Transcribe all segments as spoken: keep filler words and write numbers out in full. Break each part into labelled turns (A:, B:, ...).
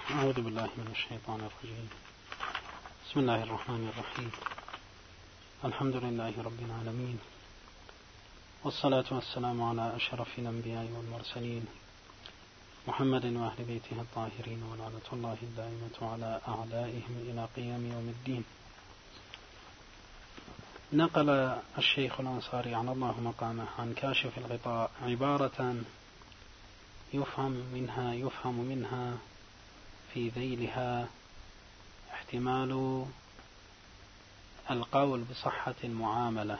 A: أعوذ بالله من الشيطان الرجيم. بسم الله الرحمن الرحيم. الحمد لله رب العالمين، والصلاة والسلام على أشرف الأنبياء والمرسلين محمد وأهل بيته الطاهرين، ولعنة الله الدائمة على أعدائهم إلى قيام يوم الدين. نقل الشيخ الأنصاري عن الله مقامه عن كاشف الغطاء عبارة يفهم منها يفهم منها في ذيلها احتمال القول بصحة المعاملة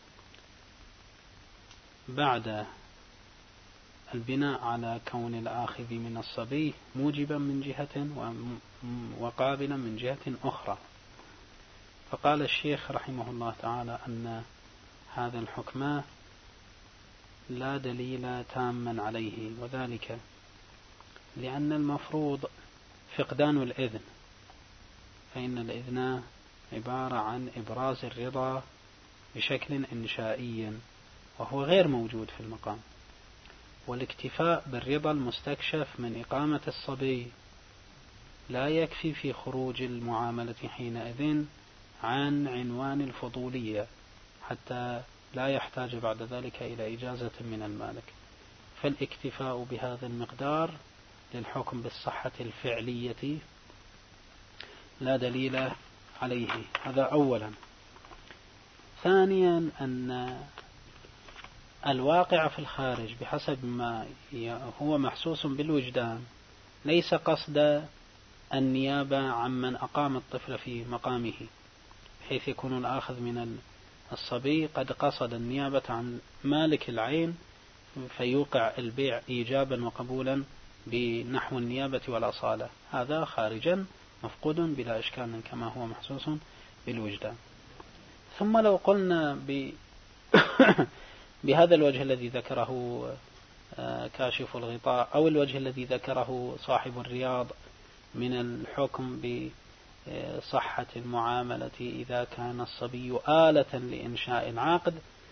A: بعد البناء على كون الآخذ من الصبي موجبا من جهة وقابلا من جهة أخرى. فقال الشيخ رحمه الله تعالى أن هذا الحكم لا دليل تاما عليه، وذلك لأن المفروض فقدان الإذن، فإن الإذن عبارة عن إبراز الرضا بشكل إنشائي وهو غير موجود في المقام، والاكتفاء بالرضا المستكشف من إقامة الصبي لا يكفي في خروج المعاملة حينئذ عن عنوان الفضولية حتى لا يحتاج بعد ذلك إلى إجازة من المالك. فالاكتفاء بهذا المقدار للحكم بالصحة الفعلية لا دليل عليه. هذا أولا. ثانيا أن الواقع في الخارج بحسب ما هو محسوس بالوجدان ليس قصد النيابة عمن أقام الطفل في مقامه، بحيث يكون الآخذ من الصبي قد قصد النيابة عن مالك العين فيوقع البيع إيجابا وقبولا بنحو النيابة والأصالة. هذا خارجا مفقود بلا إشكال كما هو محسوس بالوجدان. ثم لو قلنا ب بهذا الوجه الذي ذكره كاشف الغطاء أو الوجه الذي ذكره صاحب الرياض من الحكم بصحة المعاملة إذا كان الصبي آلة لإنشاء العقد،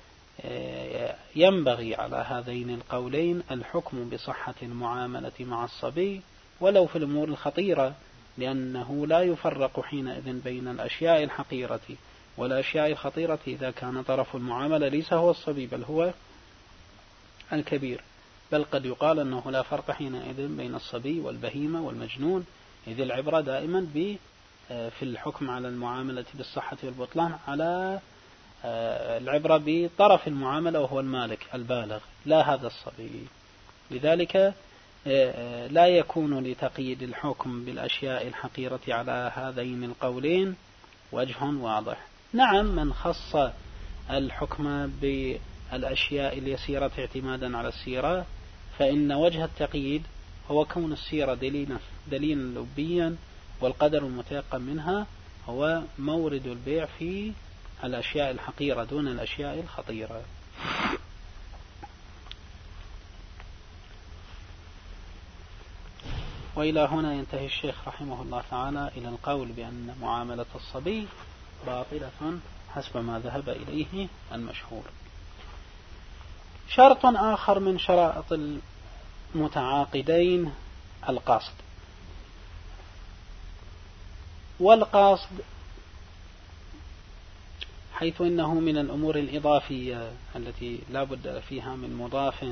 A: ينبغي على هذين القولين الحكم بصحة المعاملة مع الصبي ولو في الأمور الخطيرة، لأنه لا يفرق حينئذ بين الأشياء الحقيرة والأشياء الخطيرة إذا كان طرف المعاملة ليس هو الصبي بل هو الكبير. بل قد يقال أنه لا فرق حينئذ بين الصبي والبهيمة والمجنون، إذ العبرة دائما في الحكم على المعاملة بالصحة والبطلان على العبرة بطرف المعاملة وهو المالك البالغ لا هذا الصبي. لذلك لا يكون لتقييد الحكم بالأشياء الحقيرة على هذين القولين وجه واضح. نعم، من خص الحكم بالأشياء اليسيرة اعتمادا على السيرة فإن وجه التقييد هو كون السيرة دليلا دليلا لبيا، والقدر المتيقن منها هو مورد البيع في الأشياء الحقيرة دون الأشياء الخطيرة. وإلى هنا ينتهي الشيخ رحمه الله تعالى إلى القول بأن معاملة الصبي باطلة حسب ما ذهب إليه المشهور. شرط آخر من شرائط المتعاقدين القصد، والقصد حيث إنه من الأمور الإضافية التي لا بد فيها من مضاف،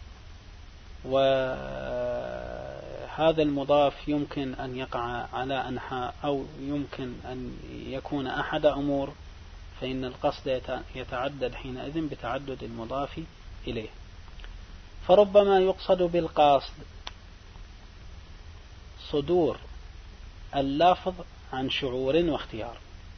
A: وهذا المضاف يمكن أن يقع على أنحاء أو يمكن أن يكون أحد أمور، فإن القصد يتعدد حينئذ بتعدد المضاف إليه. فربما يقصد بالقصد صدور اللفظ عن شعور واختيار،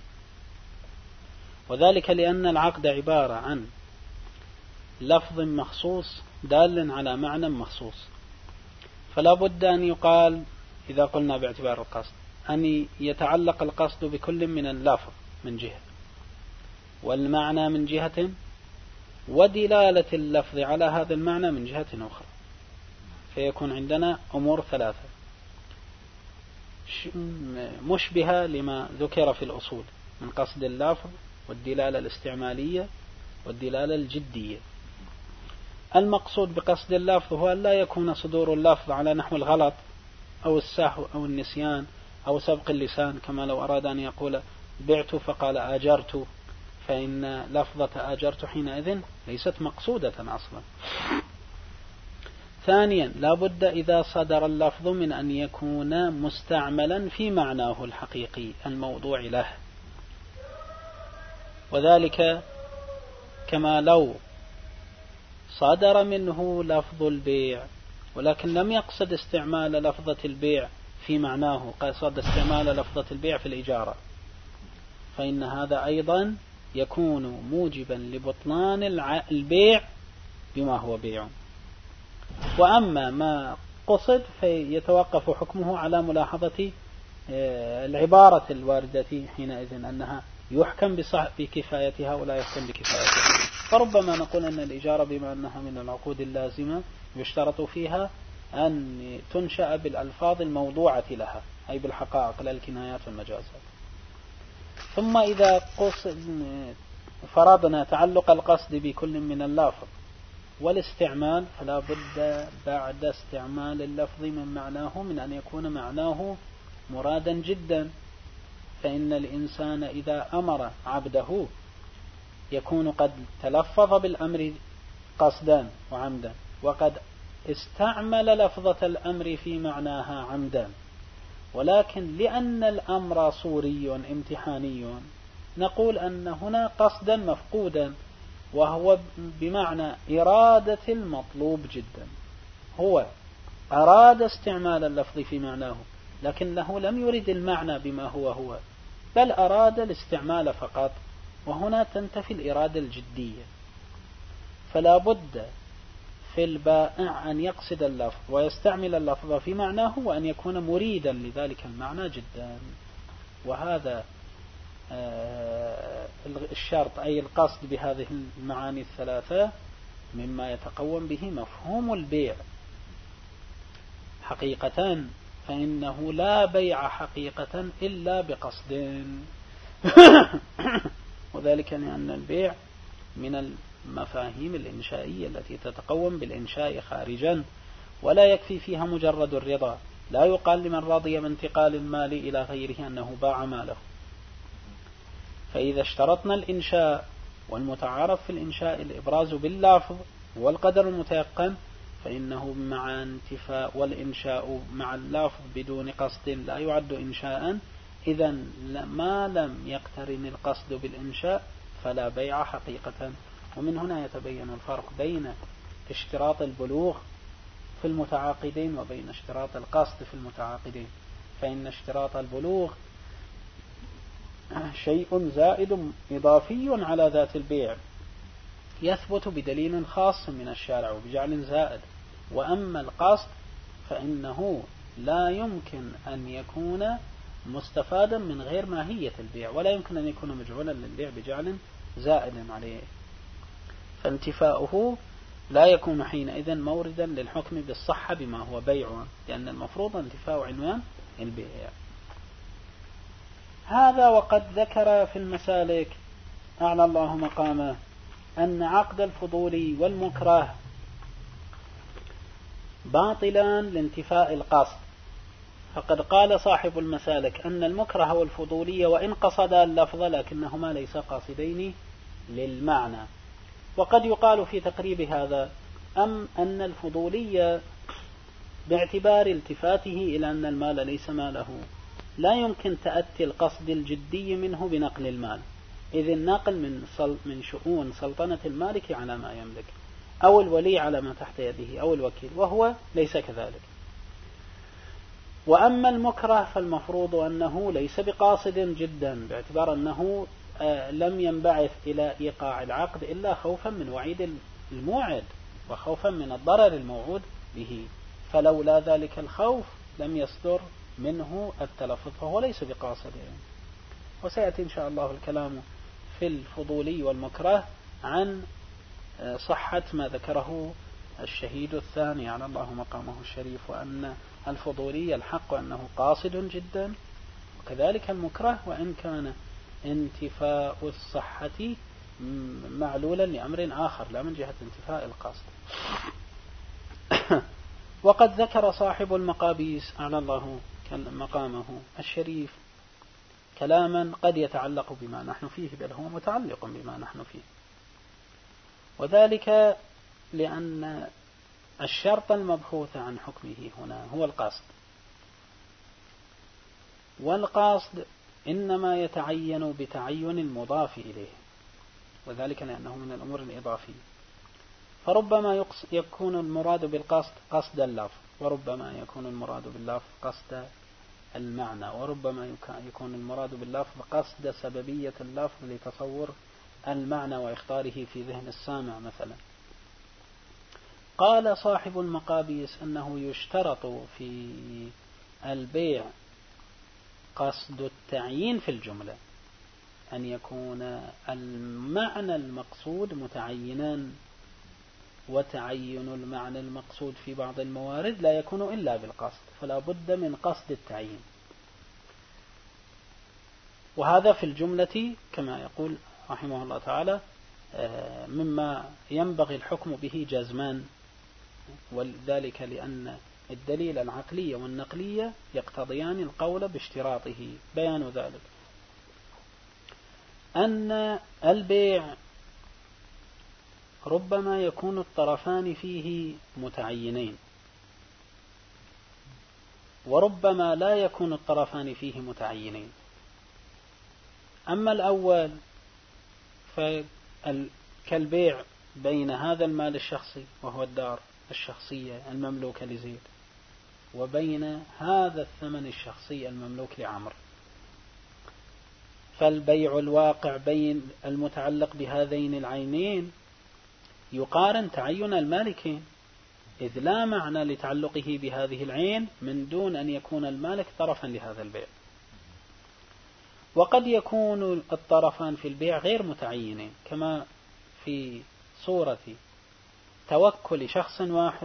A: وذلك لأن العقد عبارة عن لفظ مخصوص دال على معنى مخصوص، فلا بد أن يقال إذا قلنا باعتبار القصد أن يتعلق القصد بكل من اللفظ من جهة والمعنى من جهة ودلالة اللفظ على هذا المعنى من جهة أخرى، فيكون عندنا أمور ثلاثة مشبهة لما ذكر في الأصول من قصد اللفظ والدلالة الاستعمالية والدلالة الجدية. المقصود بقصد اللفظ هو أن لا يكون صدور اللفظ على نحو الغلط أو السهو أو النسيان أو سبق اللسان، كما لو أراد أن يقول بعت فقال آجرت، فإن لفظة آجرت حينئذ ليست مقصودة أصلا. ثانيا لا بد إذا صدر اللفظ من أن يكون مستعملا في معناه الحقيقي الموضوع له، وذلك كما لو صدر منه لفظ البيع ولكن لم يقصد استعمال لفظة البيع في معناه، قصد استعمال لفظة البيع في الإجارة، فإن هذا أيضا يكون موجبا لبطلان البيع بما هو بيع. وأما ما قصد فيتوقف حكمه على ملاحظة العبارة الواردة حينئذ أنها يحكم بكفايتها ولا يحكم بكفايتها. فربما نقول أن الإجارة بما أنها من العقود اللازمة يشترط فيها أن تنشأ بالألفاظ الموضوعة لها، أي بالحقائق لا الكنايات والمجازات. ثم إذا قصد فرضنا تعلق القصد بكل من اللفظ والاستعمال، فلا بد بعد استعمال اللفظ من معناه من أن يكون معناه مرادا جدا، فإن الإنسان إذا أمر عبده يكون قد تلفظ بالأمر قصدا وعمدا، وقد استعمل لفظة الأمر في معناها عمدا، ولكن لأن الأمر صوري امتحاني نقول أن هنا قصدا مفقودا، وهو بمعنى إرادة المطلوب جدا. هو أراد استعمال اللفظ في معناه لكنه لم يرد المعنى بما هو هو، بل أراد الاستعمال فقط، وهنا تنتفي الإرادة الجدية. فلا بد في البائع أن يقصد اللفظ ويستعمل اللفظ في معناه وأن يكون مريدا لذلك المعنى جدا. وهذا الشرط أي القصد بهذه المعاني الثلاثة مما يتقوم به مفهوم البيع حقيقة، فإنه لا بيع حقيقة إلا بقصد وذلك لأن البيع من المفاهيم الإنشائية التي تتقوم بالإنشاء خارجا، ولا يكفي فيها مجرد الرضا. لا يقال لمن رضي بانتقال المال إلى غيره أنه باع ماله. فإذا اشترطنا الإنشاء، والمتعارف في الإنشاء الإبراز باللفظ والقدر المتيقن، فإنه مع انتفاء والإنشاء مع اللفظ بدون قصد لا يعد إنشاء. إذا ما لم يقترن القصد بالإنشاء فلا بيع حقيقة. ومن هنا يتبين الفرق بين اشتراط البلوغ في المتعاقدين وبين اشتراط القصد في المتعاقدين. فإن اشتراط البلوغ شيء زائد إضافي على ذات البيع يثبت بدليل خاص من الشارع وبجعل زائد. وأما القصد فإنه لا يمكن أن يكون مستفادا من غير ماهية البيع، ولا يمكن أن يكون مجعولا للبيع بجعل زائد عليه، فانتفاؤه لا يكون حينئذ موردا للحكم بالصحة بما هو بيع، لأن المفروض انتفاء عنوان البيع. هذا وقد ذكر في المسالك أعلى الله مقامه أن عقد الفضول والمكره باطلان لانتفاء القصد. فقد قال صاحب المسالك أن المكره والفضولية وإن قصدا اللفظ لكنهما ليس قاصدين للمعنى. وقد يقال في تقريب هذا أم أن الفضولية باعتبار التفاته إلى أن المال ليس ماله لا يمكن تأتي القصد الجدي منه بنقل المال، إذ الناقل من, من شؤون سلطنة المالك على ما يملك، أو الولي على ما تحت يده، أو الوكيل، وهو ليس كذلك. وأما المكره فالمفروض أنه ليس بقاصد جدا، باعتبار أنه لم ينبعث إلى إيقاع العقد إلا خوفا من وعيد الموعد وخوفا من الضرر الموعود به، فلولا ذلك الخوف لم يصدر منه التلفظ، فهو ليس بقاصد. وسيأتي إن شاء الله الكلام في الفضولي والمكره عن صحة ما ذكره الشهيد الثاني على الله مقامه الشريف، وأن الفضولي الحق أنه قاصد جدا، وكذلك المكره وإن كان انتفاء الصحة معلولا لأمر آخر لا من جهة انتفاء القصد. وقد ذكر صاحب المقابيس أعلى الله مقامه الشريف كلاما قد يتعلق بما نحن فيه، بل هو متعلق بما نحن فيه، وذلك لأن الشرط المبحوث عن حكمه هنا هو القصد، والقصد إنما يتعين بتعين المضاف إليه، وذلك لأنه من الأمور الإضافية، فربما يكون المراد بالقصد قصد اللفظ، وربما يكون المراد باللفظ قصد المعنى، وربما يكون المراد باللفظ قصد سببية اللفظ لتصور المعنى وإخطاره في ذهن السامع مثلا. قال صاحب المقابيس أنه يشترط في البيع قصد التعيين في الجملة، أن يكون المعنى المقصود متعينا، وتعين المعنى المقصود في بعض الموارد لا يكون إلا بالقصد، فلا بد من قصد التعيين، وهذا في الجملة كما يقول رحمه الله تعالى مما ينبغي الحكم به جزمان، وذلك لأن الدليل العقلي والنقلية يقتضيان القول باشتراطه. بيان ذلك أن البيع ربما يكون الطرفان فيه متعينين، وربما لا يكون الطرفان فيه متعينين. أما الأول فكالبيع بين هذا المال الشخصي وهو الدار الشخصية المملوكة لزيد، وبين هذا الثمن الشخصي المملوك لعمر، فالبيع الواقع بين المتعلق بهذين العينين يقارن تعين المالكين، إذ لا معنى لتعلقه بهذه العين من دون أن يكون المالك طرفا لهذا البيع. وقد يكون الطرفان في البيع غير متعينين، كما في صورة توكل شخص واحد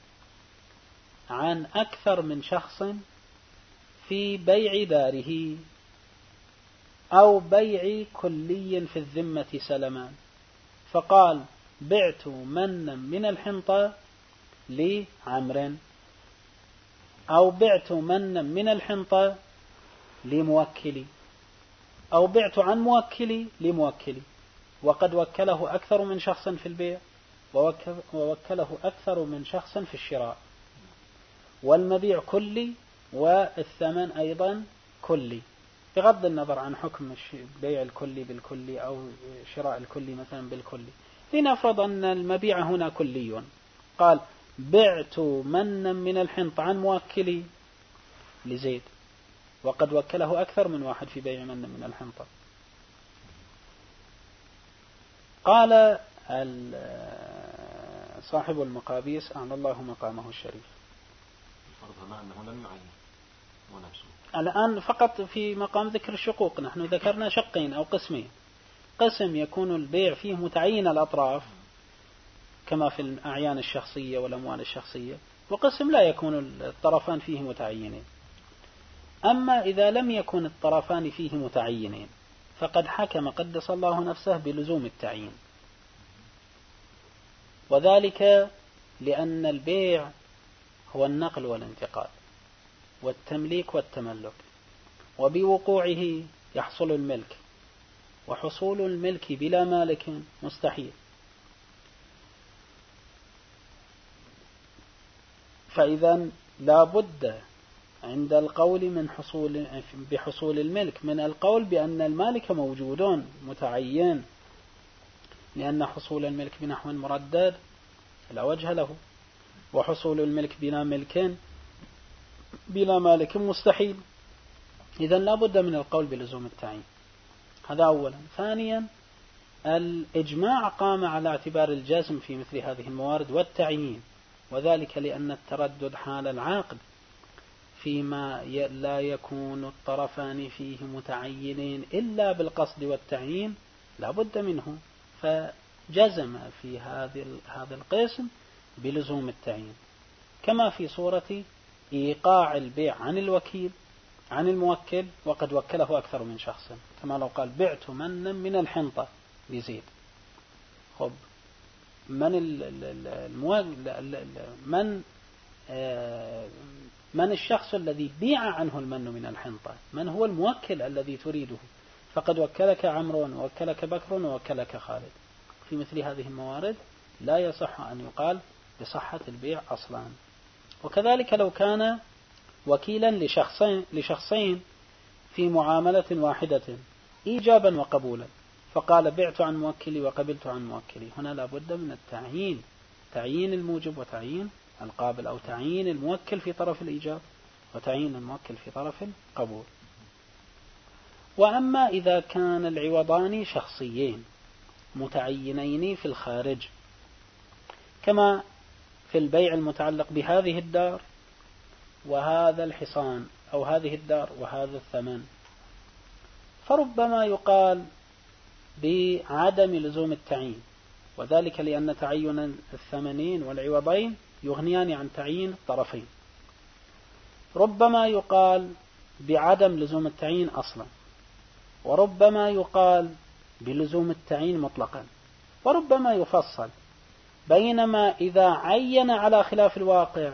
A: عن أكثر من شخص في بيع داره، أو بيع كلي في الذمة سلمان، فقال بعت منا من الحنطة لعمر، أو بعت منا من الحنطة لموكلي، أو بعت عن موكلي لموكلي، وقد وكله أكثر من شخص في البيع، ووكله أكثر من شخص في الشراء، والمبيع كلي والثمن أيضا كلي، بغض النظر عن حكم بيع الكلي بالكلي أو شراء الكلي مثلا بالكلي. لنفرض أن المبيع هنا كلي، قال بعت منا من الحنط عن موكلي لزيد، وقد وكله أكثر من واحد في بيع منا من الحنطة. قال صاحب المقابيس أعلى الله مقامه الشريف، الآن فقط في مقام ذكر الشقوق نحن ذكرنا شقين أو قسمين، قسم يكون البيع فيه متعين الأطراف كما في الأعيان الشخصية والأموال الشخصية، وقسم لا يكون الطرفان فيه متعينين. أما إذا لم يكن الطرفان فيه متعينين فقد حكم قدس الله نفسه بلزوم التعيين، وذلك لأن البيع هو النقل والانتقال والتمليك والتملك، وبوقوعه يحصل الملك، وحصول الملك بلا مالك مستحيل، فإذا لا بد عند القول من حصول بحصول الملك من القول بأن المالك موجود متعين، لأن حصول الملك بنحو مردد لا وجه له، وحصول الملك بلا ملك بلا مالك مستحيل، إذن لا بد من القول بلزوم التعيين. هذا أولا. ثانيا الإجماع قام على اعتبار الجزم في مثل هذه الموارد والتعيين، وذلك لأن التردد حال العقد فيما لا يكون الطرفان فيه متعينين إلا بالقصد والتعيين لا بد منه، فجزم في هذا القسم بلزوم التعيين، كما في صورة إيقاع البيع عن الوكيل عن الموكل وقد وكله أكثر من شخص، كما لو قال بعت منا من الحنطة لزيد. خب من المو... من من الشخص الذي بيع عنه المن من الحنطة؟ من هو الموكل الذي تريده؟ فقد وكلك عمرو ووكلك بكر ووكلك خالد. في مثل هذه الموارد لا يصح أن يقال بصحة البيع أصلا. وكذلك لو كان وكيلا لشخصين, لشخصين في معاملة واحدة إيجابا وقبولا، فقال بعت عن موكلي وقبلت عن موكلي، هنا لابد من التعيين، تعيين الموجب وتعيين القابل، أو تعيين الموكل في طرف الإيجاب وتعيين الموكل في طرف القبول. وأما إذا كان العوضان شخصيين متعينين في الخارج، كما في البيع المتعلق بهذه الدار وهذا الحصان، أو هذه الدار وهذا الثمن، فربما يقال بعدم لزوم التعيين، وذلك لأن تعين الثمنين والعوضين يغنيان عن تعيين الطرفين. ربما يقال بعدم لزوم التعيين أصلا، وربما يقال بلزوم التعيين مطلقا، وربما يفصل. بينما إذا عين على خلاف الواقع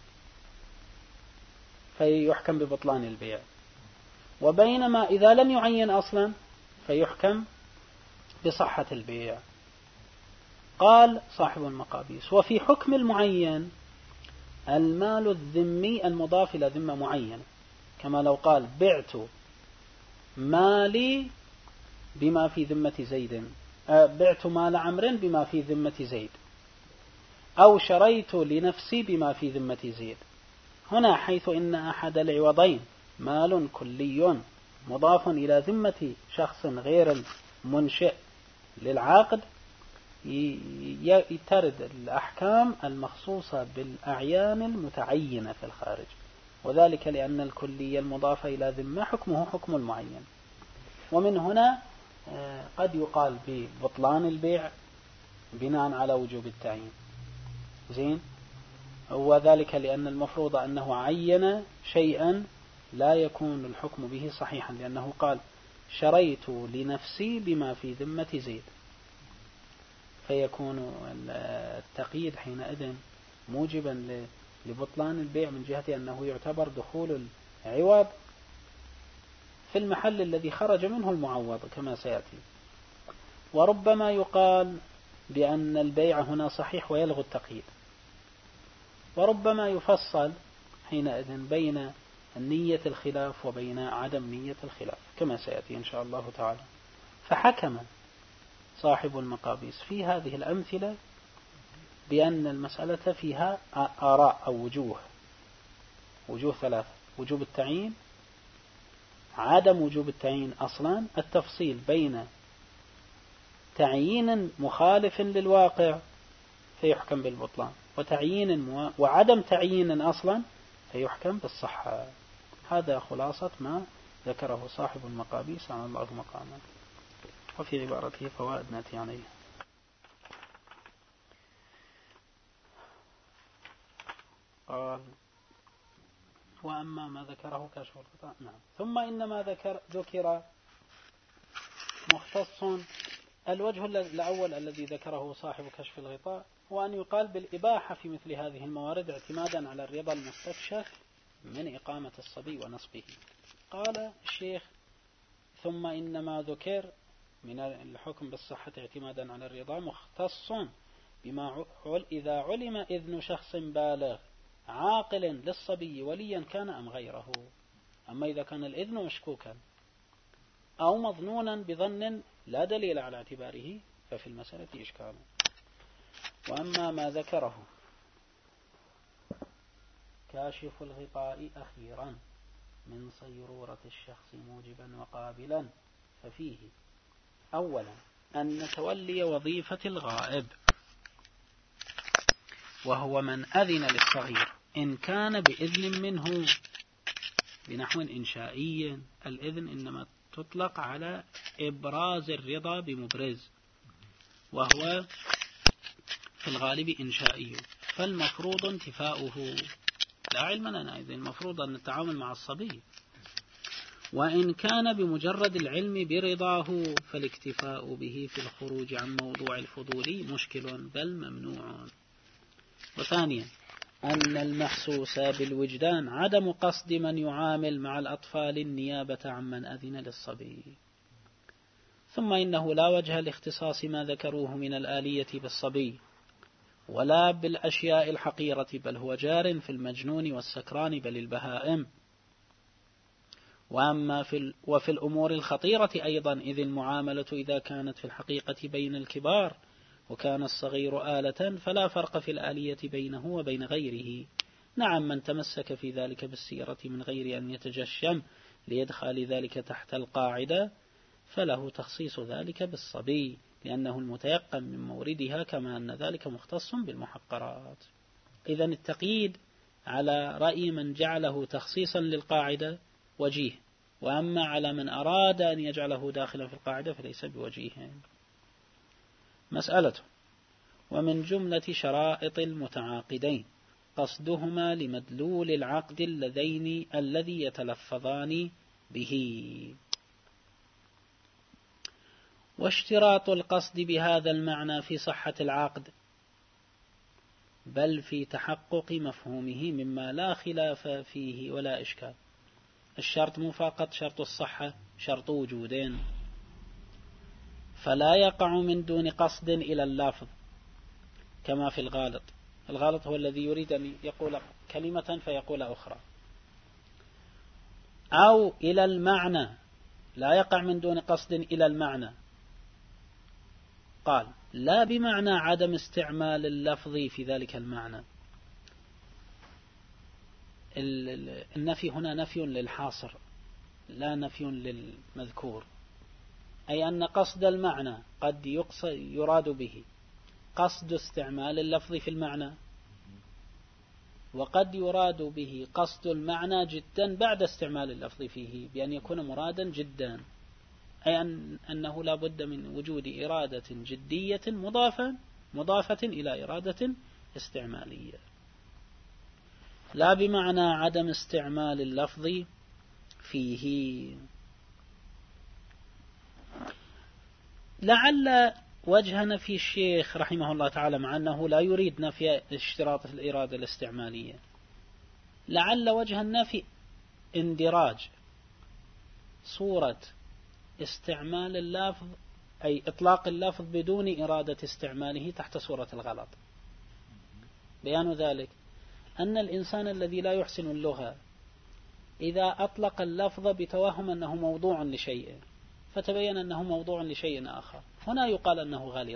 A: فيحكم ببطلان البيع، وبينما إذا لم يعين أصلا فيحكم بصحة البيع. قال صاحب المقابيس: وفي حكم المعين المال الذمي المضاف إلى ذمة معينة، كما لو قال بعت مالي بما في ذمة زيد، بعت مال عمرو بما في ذمة زيد، أو شريت لنفسي بما في ذمة زيد. هنا حيث إن أحد العوضين مال كلي مضاف إلى ذمة شخص غير منشئ للعقد، يترد الأحكام المخصوصة بالأعيان المتعينة في الخارج، وذلك لأن الكلية المضافة إلى ذمة حكمه حكم المعين. ومن هنا قد يقال ببطلان البيع بناء على وجوب التعيين. زين، وذلك لأن المفروض أنه عين شيئا لا يكون الحكم به صحيحا، لأنه قال شريت لنفسي بما في ذمة زيد، فيكون التقييد حينئذ موجبا لبطلان البيع من جهة أنه يعتبر دخول العوض في المحل الذي خرج منه المعوض كما سيأتي. وربما يقال بأن البيع هنا صحيح ويلغو التقييد، وربما يفصل حينئذ بين النية الخلاف وبين عدم نية الخلاف كما سيأتي إن شاء الله تعالى. فحكم صاحب المقابيس في هذه الأمثلة بأن المسألة فيها آراء أو وجوه وجوه ثلاثة: وجوب التعيين، عدم وجوب التعيين أصلا، التفصيل بين تعيين مخالف للواقع فيحكم بالبطلان، وتعيين مو... وعدم تعيين أصلا فيحكم بالصحة. هذا خلاصة ما ذكره صاحب المقابيس عن الله مقاما. وفي عبارته فوائد نأتي عليه. قال: وأما ما ذكره كشف الغطاء. نعم. ثم إنما ذكر ذكر مختص. الوجه الأول الذي ذكره صاحب كشف الغطاء هو أن يقال بالإباحة في مثل هذه الموارد اعتمادا على الرضا المستكشف من إقامة الصبي ونصبه. قال الشيخ: ثم إنما ذكر من الحكم بالصحة اعتمادا على الرضا مختص بما إذا علم إذن شخص بالغ عاقل للصبي وليا كان أم غيره. أما إذا كان الإذن مشكوكا أو مظنونا بظن لا دليل على اعتباره ففي المسألة إشكال. وأما ما ذكره كاشف الغطاء أخيرا من صيرورة الشخص موجبا وقابلا، ففيه أولا أن تولي وظيفة الغائب، وهو من أذن للصغير إن كان بإذن منه بنحو إنشائي. الإذن إنما تطلق على إبراز الرضا بمبرز، وهو في الغالب إنشائي، فالمفروض انتفاؤه لا علم لنا، إذن المفروض أن نتعامل مع الصبي. وإن كان بمجرد العلم برضاه فالاكتفاء به في الخروج عن موضوع الفضول مشكل بل ممنوع. وثانيا أن المحسوس بالوجدان عدم قصد من يعامل مع الأطفال النيابة عمن أذن للصبي. ثم إنه لا وجه لاختصاص ما ذكروه من الآلية بالصبي ولا بالأشياء الحقيرة، بل هو جار في المجنون والسكران بل البهائم. وأما في وفي الأمور الخطيرة أيضا، إذ المعاملة إذا كانت في الحقيقة بين الكبار وكان الصغير آلة فلا فرق في الآلية بينه وبين غيره. نعم، من تمسك في ذلك بالسيرة من غير أن يتجشم ليدخل ذلك تحت القاعدة فله تخصيص ذلك بالصبي، لأنه المتيقن من موردها، كما أن ذلك مختص بالمحقرات. إذن التقييد على رأي من جعله تخصيصا للقاعدة وجيه، وأما على من أراد أن يجعله داخلا في القاعدة فليس بوجيه. مسألة: ومن جملة شرائط المتعاقدين قصدهما لمدلول العقد اللذين الذي يتلفظان به. واشتراط القصد بهذا المعنى في صحة العقد بل في تحقق مفهومه مما لا خلاف فيه ولا إشكال. الشرط مو فقط شرط الصحة، شرط وجودين، فلا يقع من دون قصد إلى اللفظ كما في الغالط. الغالط هو الذي يريد أن يقول كلمة فيقول أخرى، أو إلى المعنى، لا يقع من دون قصد إلى المعنى. قال: لا بمعنى عدم استعمال اللفظ في ذلك المعنى. النفي هنا نفي للحاصر لا نفي للمذكور، أي أن قصد المعنى قد يراد به قصد استعمال اللفظ في المعنى، وقد يراد به قصد المعنى جدا بعد استعمال اللفظ فيه بأن يكون مرادا جدا، أي أن أنه لا بد من وجود إرادة جدية مضافة مضافة إلى إرادة استعمالية. لا بمعنى عدم استعمال اللفظ فيه. لعل وجه نفي الشيخ رحمه الله تعالى، مع أنه لا يريد نفي اشتراط الإرادة الاستعمالية، لعل وجه النفي اندراج صورة استعمال اللفظ، أي إطلاق اللفظ بدون إرادة استعماله، تحت صورة الغلط. بيان ذلك أن الإنسان الذي لا يحسن اللغة إذا أطلق اللفظ بتوهم أنه موضوع لشيء فتبين أنه موضوع لشيء آخر، هنا يقال أنه غلط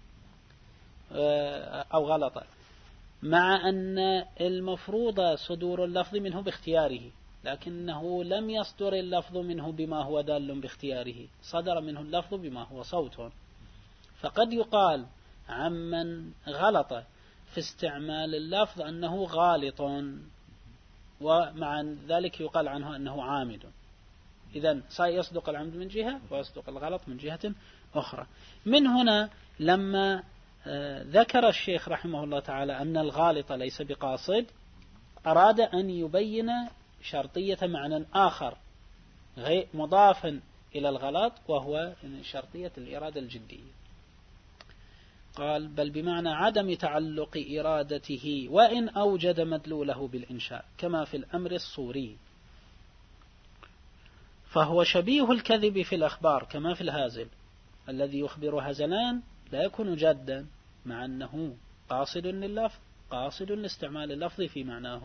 A: أو غلط، مع أن المفروض صدور اللفظ منه باختياره، لكنه لم يصدر اللفظ منه بما هو دال باختياره، صدر منه اللفظ بما هو صوت. فقد يقال عمن غلط في استعمال اللفظ أنه غالط، ومع ذلك يقال عنه أنه عامد. إذن سيصدق العمد من جهة ويصدق الغلط من جهة أخرى. من هنا لما ذكر الشيخ رحمه الله تعالى أن الغالط ليس بقاصد، أراد أن يبين شرطية معنى آخر غير مضافا إلى الغلط، وهو شرطية الإرادة الجدية. قال: بل بمعنى عدم تعلق إرادته وإن أوجد مدلوله بالإنشاء، كما في الأمر الصوري، فهو شبيه الكذب في الأخبار كما في الهازل الذي يخبر هزلان لا يكون جادا، مع أنه قاصد لللفظ، قاصد لاستعمال اللفظ في معناه.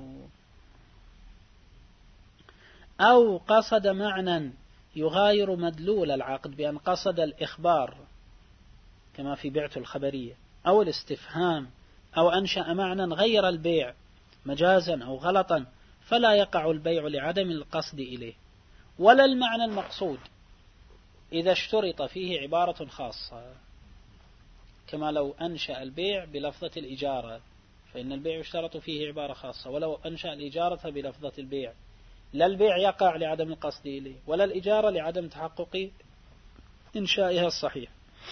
A: أو قصد معنى يغاير مدلول العقد بأن قصد الإخبار كما في بيعة الخبرية، أو الاستفهام، أو أنشأ معنى غير البيع مجازا أو غلطا، فلا يقع البيع لعدم القصد إليه، ولا المعنى المقصود إذا اشترط فيه عبارة خاصة، كما لو أنشأ البيع بلفظة الإجارة فإن البيع يشترط فيه عبارة خاصة، ولو أنشأ الإجارة بلفظة البيع لا البيع يقع لعدم القصد إليه ولا الإجارة لعدم تحقق إنشائها الصحيح،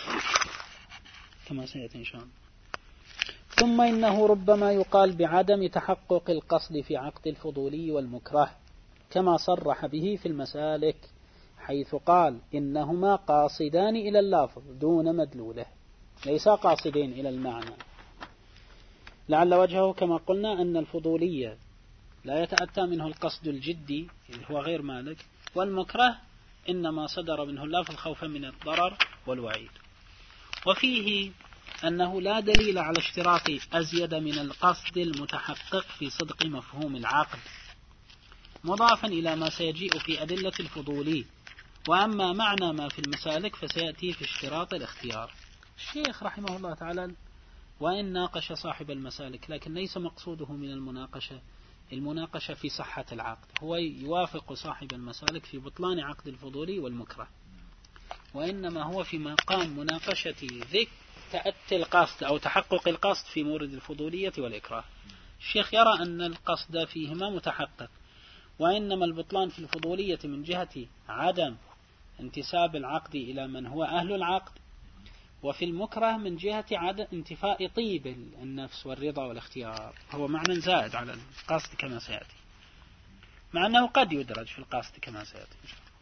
A: كما سيأتي إن شاء الله. ثم إنه ربما يقال بعدم تحقق القصد في عقد الفضولي والمكره، كما صرح به في المسالك، حيث قال: إنهما قاصدان إلى اللفظ دون مدلوله، ليس قاصدين إلى المعنى. لعل وجهه كما قلنا أن الفضولية لا يتأتى منه القصد الجدي هو غير مالك، والمكره إنما صدر منه اللفظ خوفا من الضرر والوعيد. وفيه أنه لا دليل على اشتراط أزيد من القصد المتحقق في صدق مفهوم العقد، مضافا إلى ما سيجيء في أدلة الفضولي. وأما معنى ما في المسالك فسيأتي في اشتراط الاختيار. الشيخ رحمه الله تعالى وإن ناقش صاحب المسالك، لكن ليس مقصوده من المناقشة المناقشة في صحة العقد، هو يوافق صاحب المسالك في بطلان عقد الفضولي والمكره، وإنما هو في مقام مناقشة ذكر تأتي القصد أو تحقق القصد في مورد الفضولية والإكراه. الشيخ يرى أن القصد فيهما متحقق، وإنما البطلان في الفضولية من جهة عدم انتساب العقد إلى من هو أهل العقد، وفي المكره من جهة عدم انتفاء طيب النفس والرضا والاختيار. هو معنى زائد على القصد كما سيأتي، مع أنه قد يدرج في القصد كما سيأتي.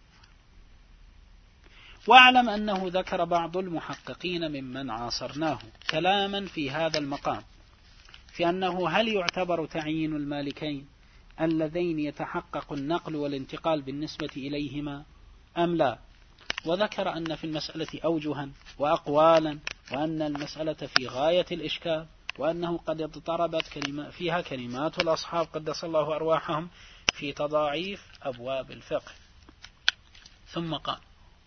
A: واعلم أنه ذكر بعض المحققين ممن عاصرناه كلاما في هذا المقام في أنه هل يعتبر تعيين المالكين اللذين يتحقق النقل والانتقال بالنسبة إليهما أم لا، وذكر أن في المسألة أوجها وأقوالا، وأن المسألة في غاية الإشكال، وأنه قد اضطربت كلمة فيها كلمات الأصحاب قدس الله أرواحهم في تضاعيف أبواب الفقه. ثم قال: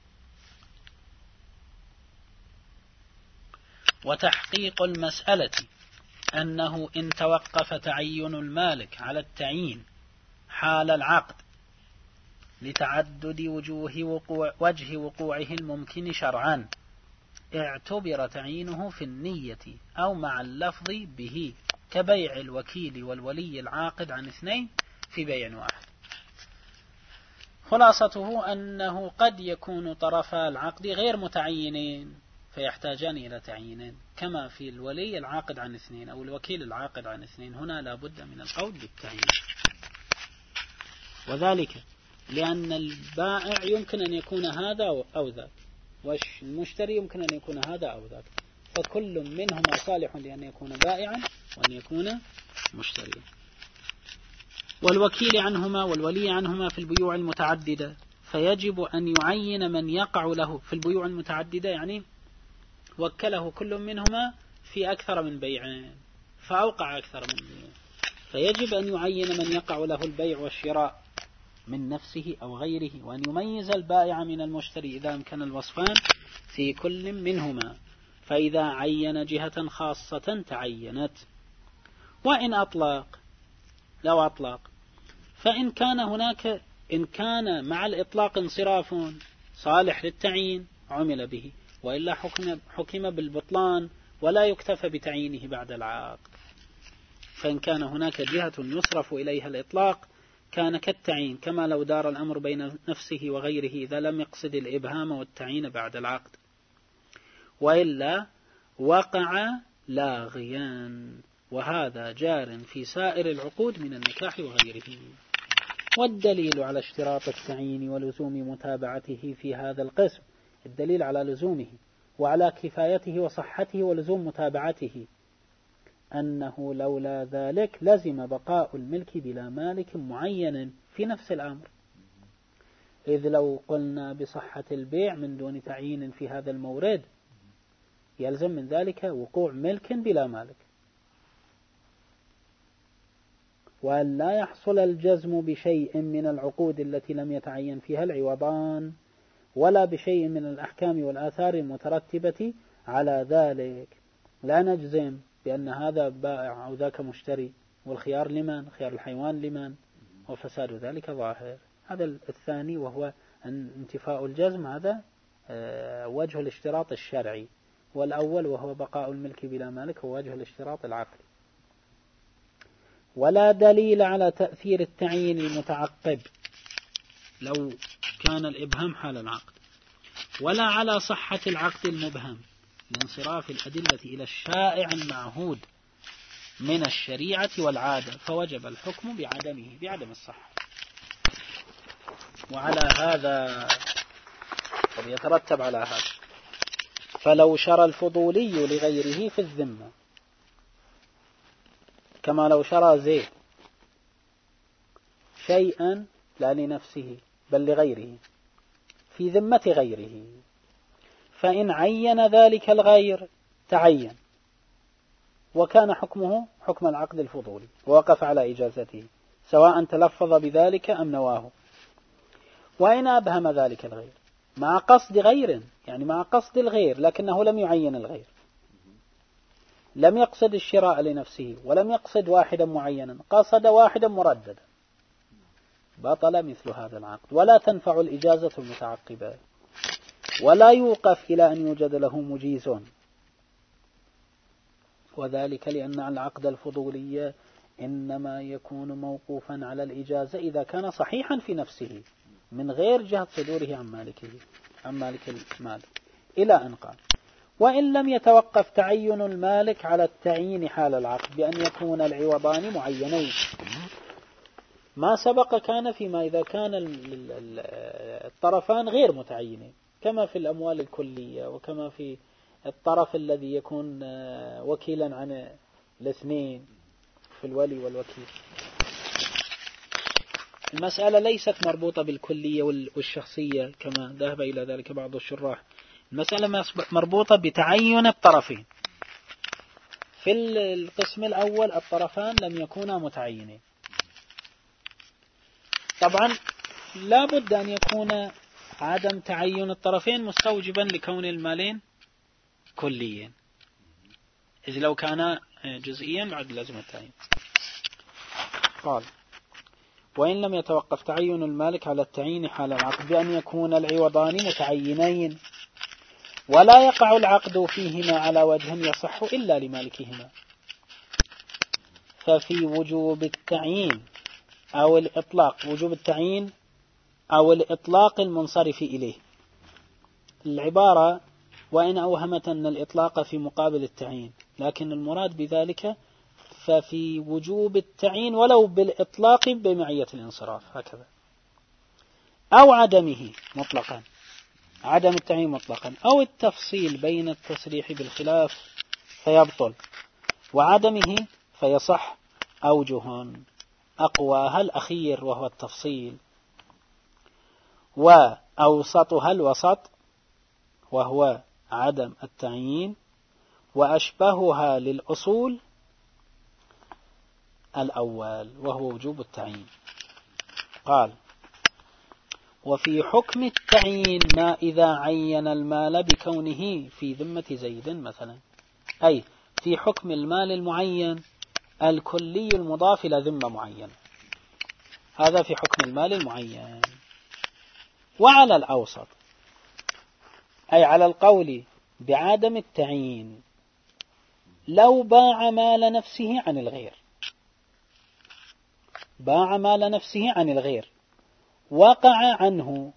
A: وتحقيق المسألة أنه إن توقف تعين المالك على التعيين حال العقد لتعدد وجوه وقوع وجه وقوعه الممكن شرعا، اعتبر تعيينه في النية أو مع اللفظ به، كبيع الوكيل والولي العاقد عن اثنين في بيع واحد. خلاصته أنه قد يكون طرفا العقد غير متعينين فيحتاجان إلى تعيين، كما في الولي العاقد عن اثنين أو الوكيل العاقد عن اثنين، هنا لا بد من القول بالتعيين، وذلك لأن البائع يمكن أن يكون هذا أو ذاك، والمشتري يمكن أن يكون هذا أو ذاك، فكل منهما صالح لأن يكون بائعا وأن يكون مشتريا. والوكيل عنهما والولي عنهما في البيوع المتعددة، فيجب أن يعين من يقع له في البيوع المتعددة، يعني وكله كل منهما في أكثر من بيعين فأوقع أكثر من بيعين، فيجب أن يعين من يقع له البيع والشراء من نفسه أو غيره، وأن يميز البائع من المشتري إذا أمكن الوصفان في كل منهما، فإذا عين جهة خاصة تعينت. وإن أطلق لو أطلق فإن كان هناك إن كان مع الإطلاق انصراف صالح للتعيين عمل به، وإلا حكم, حكم بالبطلان ولا يكتفى بتعيينه بعد العقد. فإن كان هناك جهة يصرف إليها الإطلاق كان كالتعيين، كما لو دار الأمر بين نفسه وغيره إذا لم يقصد الإبهام والتعيين بعد العقد، وإلا وقع لاغيا، وهذا جار في سائر العقود من النكاح وغيره. والدليل على اشتراط التعيين ولزوم متابعته في هذا القسم، الدليل على لزومه وعلى كفايته وصحته ولزوم متابعته أنه لولا ذلك لزم بقاء الملك بلا مالك معين في نفس الأمر، إذ لو قلنا بصحة البيع من دون تعيين في هذا المورد يلزم من ذلك وقوع ملك بلا مالك، وأن لا يحصل الجزم بشيء من العقود التي لم يتعين فيها العوضان، ولا بشيء من الأحكام والآثار المترتبة على ذلك. لا نجزم بأن هذا بائع أو ذاك مشتري، والخيار لمن؟ خيار الحيوان لمن؟ وفساد ذلك ظاهر. هذا الثاني وهو انتفاء الجزم، هذا وجه الاشتراط الشرعي، والأول وهو بقاء الملك بلا مالك هو وجه الاشتراط العقلي. ولا دليل على تأثير التعيين المتعقب لو كان الإبهام حال العقد، ولا على صحة العقد المبهم لانصراف الأدلة إلى الشائع المعهود من الشريعة والعادة، فوجب الحكم بعدمه بعدم الصحة. وعلى هذا يترتب على هذا فلو شرى الفضولي لغيره في الذمة كما لو شرى زيد شيئا لا لنفسه بل لغيره في ذمة غيره، فإن عين ذلك الغير تعين وكان حكمه حكم العقد الفضولي ووقف على إجازته سواء تلفظ بذلك أم نواه. وإن أبهم ذلك الغير مع قصد غير، يعني مع قصد الغير لكنه لم يعين الغير، لم يقصد الشراء لنفسه ولم يقصد واحدا معينا، قصد واحدا مرددا، بطل مثل هذا العقد ولا تنفع الإجازة المتعقبة، ولا يوقف إلى أن يوجد له مجيز، وذلك لأن العقد الفضولي إنما يكون موقوفا على الإجازة إذا كان صحيحا في نفسه من غير جهة صدوره عن مالكه عن مالك المال، إلى أن قال: وإن لم يتوقف تعين المالك على التعيين حال العقد بأن يكون العوضان معينين. ما سبق كان فيما إذا كان الطرفان غير متعينين، كما في الأموال الكلية وكما في الطرف الذي يكون وكيلا عن الاثنين في الولي والوكيل. المسألة ليست مربوطة بالكلية والشخصية كما ذهب إلى ذلك بعض الشراح، المسألة مربوطة بتعين الطرفين. في القسم الأول الطرفان لم يكونا متعينين، طبعا لا بد أن يكون عدم تعين الطرفين مستوجبا لكون المالين كليين، إذ لو كان جزئيا بعد لازم التعيين. قال: وإن لم يتوقف تعين المالك على التعيين حال العقد بأن يكون العوضان متعينين ولا يقع العقد فيهما على وجه يصح إلا لمالكهما، ففي وجوب التعيين أو الإطلاق، وجوب التعيين أو الإطلاق المنصرف إليه. العبارة وإن أوهمت أن الإطلاق في مقابل التعيين، لكن المراد بذلك ففي وجوب التعيين ولو بالإطلاق بمعية الانصراف هكذا، أو عدمه مطلقا، عدم التعيين مطلقا، أو التفصيل بين التصريح بالخلاف فيبطل وعدمه فيصح. أوجه أقواها الأخير وهو التفصيل، وأوسطها الوسط وهو عدم التعيين، وأشبهها للأصول الأول وهو وجوب التعيين. قال: وفي حكم التعيين ما إذا عين المال بكونه في ذمة زيد مثلا، أي في حكم المال المعين الكلي المضاف إلى ذمة معينة، هذا في حكم المال المعين. وعلى الأوسط أي على القول بعدم التعيين لو باع مال نفسه عن الغير، باع مال نفسه عن الغير وقع عنه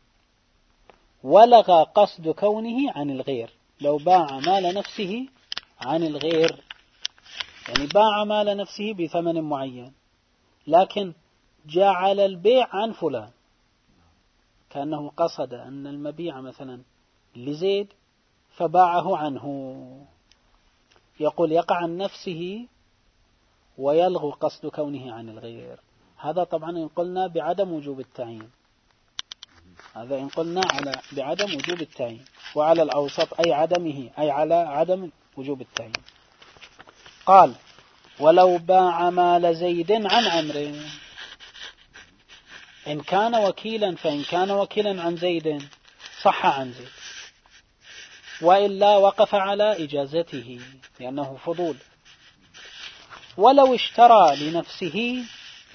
A: ولغى قصد كونه عن الغير. لو باع مال نفسه عن الغير يعني باع مال نفسه بثمن معين لكن جعل البيع عن فلان، كأنه قصد أن المبيع مثلا لزيد فباعه عنه، يقول يقع عن نفسه ويلغو قصد كونه عن الغير. هذا طبعا إن قلنا بعدم وجوب التعيين، هذا إن قلنا على بعدم وجوب التعيين. وعلى الأوسط أي عدمه أي على عدم وجوب التعيين. قال: ولو باع مال زيد عن عمرو، إن كان وكيلا فإن كان وكيلا عن زيد صح عن زيد، وإلا وقف على إجازته لأنه فضول. ولو اشترى لنفسه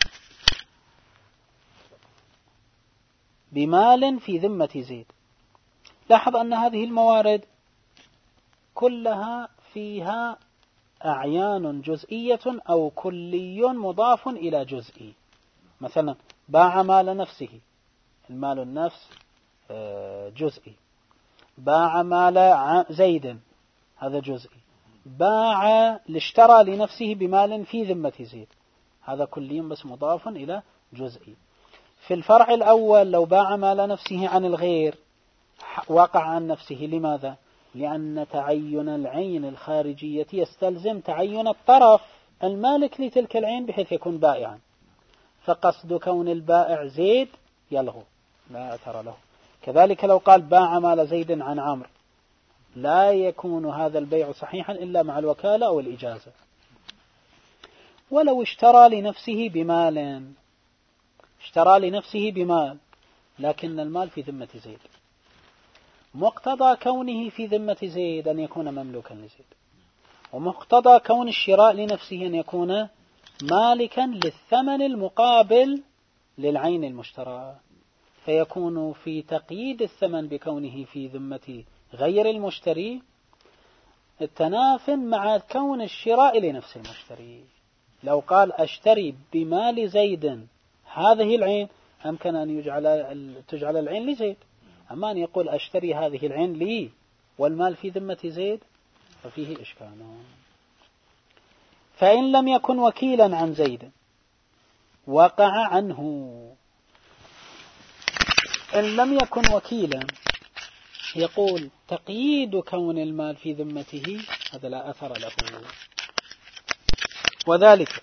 A: بمال في ذمة زيد، لاحظ أن هذه الموارد كلها فيها أعيان جزئية أو كلي مضاف إلى جزئي. مثلا باع مال نفسه، المال النفس جزئي، باع مال زيد هذا جزئي، باع لاشترى لنفسه بمال في ذمة زيد هذا كلي بس مضاف إلى جزئي. في الفرع الأول لو باع مال نفسه عن الغير وقع عن نفسه. لماذا؟ لأن تعين العين الخارجية يستلزم تعين الطرف المالك لتلك العين بحيث يكون بائعا، فقصد كون البائع زيد يلغو لا أثر له. كذلك لو قال باع مال زيد عن عمرو لا يكون هذا البيع صحيحا إلا مع الوكالة أو الإجازة. ولو اشترى لنفسه بمال، اشترى لنفسه بمال لكن المال في ذمة زيد، مقتضى كونه في ذمة زيد أن يكون مملوكا لزيد، ومقتضى كون الشراء لنفسه أن يكون مالكا للثمن المقابل للعين المشترى، فيكون في تقييد الثمن بكونه في ذمة غير المشتري التناف مع كون الشراء لنفس المشتري. لو قال أشتري بمال زيد هذه العين أمكن أن يجعل تجعل العين لزيد، أما أن يقول أشتري هذه العين لي والمال في ذمة زيد ففيه إشكال. فإن لم يكن وكيلا عن زيد وقع عنه، إن لم يكن وكيلا يقول تقييد كون المال في ذمته هذا لا أثر له، وذلك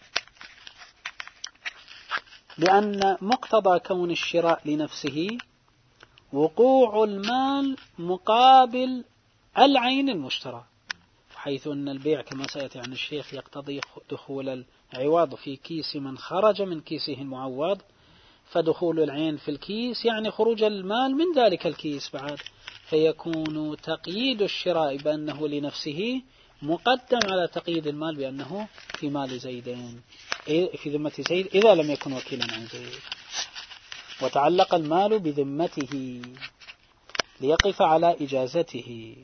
A: لأن مقتضى كون الشراء لنفسه وقوع المال مقابل العين المشترى، حيث أن البيع كما سيأتي عن الشيخ يقتضي دخول العوض في كيس من خرج من كيسه المعوض، فدخول العين في الكيس يعني خروج المال من ذلك الكيس بعد، فيكون تقييد الشراء بأنه لنفسه مقدم على تقييد المال بأنه في مال زيدين في ذمة زيد إذا لم يكن وكيلا عن زيد. وتعلق المال بذمته ليقف على إجازته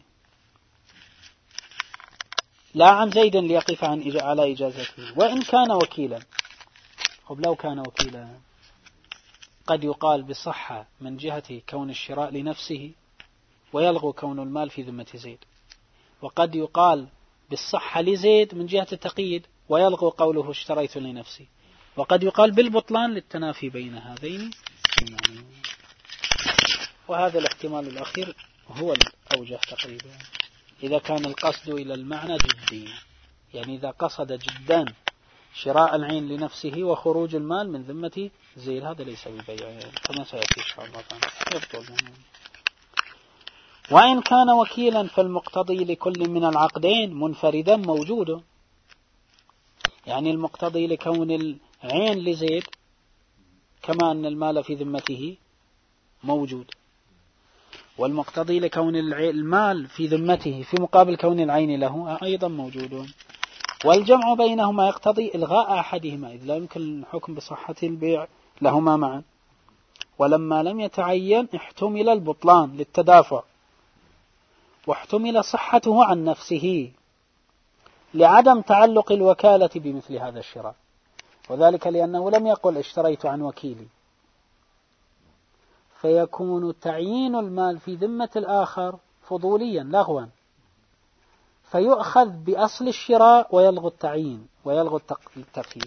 A: لا عن زيد ليقف عن على إجازته. وإن كان وكيلا، طب لو كان وكيلا قد يقال بصحة من جهة كون الشراء لنفسه ويلغو كون المال في ذمة زيد، وقد يقال بالصحة لزيد من جهة التقييد ويلغو قوله اشتريت لنفسي، وقد يقال بالبطلان للتنافي بين هذين المعنيين. وهذا الاحتمال الأخير هو الأوجه تقريبا إذا كان القصد إلى المعنى جدي، يعني إذا قصد جدا شراء العين لنفسه وخروج المال من ذمة زيد هذا ليس ببيع كما سيأتي إن شاء الله تعالى. وإن كان وكيلا فالمقتضي لكل من العقدين منفردا موجود، يعني المقتضي لكون العين لزيد كما أن المال في ذمته موجود، والمقتضي لكون المال في ذمته في مقابل كون العين له أيضا موجود، والجمع بينهما يقتضي إلغاء أحدهما إذ لا يمكن الحكم بصحة البيع لهما معا. ولما لم يتعين احتمل البطلان للتدافع، واحتمل صحته عن نفسه لعدم تعلق الوكالة بمثل هذا الشراء، وذلك لأنه لم يقل اشتريت عن وكيلي، فيكون تعيين المال في ذمة الآخر فضوليا لغوا، فيؤخذ بأصل الشراء ويلغو التعيين ويلغو التقييد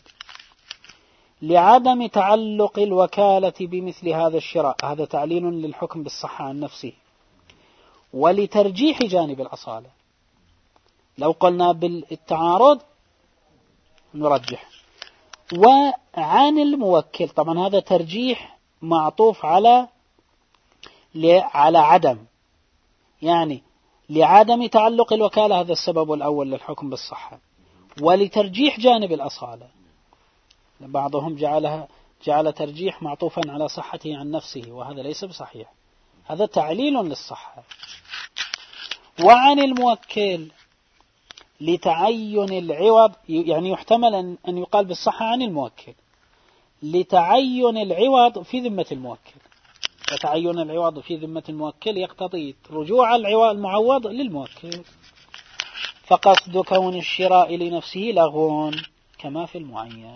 A: لعدم تعلق الوكالة بمثل هذا الشراء. هذا تعليل للحكم بالصحة عن نفسه ولترجيح جانب الأصالة. لو قلنا بالتعارض نرجح. وعن الموكل طبعا هذا ترجيح معطوف على على عدم، يعني لعدم تعلق الوكالة هذا السبب الأول للحكم بالصحة، ولترجيح جانب الأصالة بعضهم جعلها جعل ترجيح معطوفا على صحته عن نفسه وهذا ليس بصحيح، هذا تعليل للصحة. وعن الموكل لتعين العوض، يعني يحتمل أن يقال بالصحة عن الموكل لتعين العوض في ذمة الموكل، وتعين العوض في ذمة الموكل يقتضي رجوع العوض المعوض للموكل، فقصد كون الشراء لنفسه لغون كما في المعين.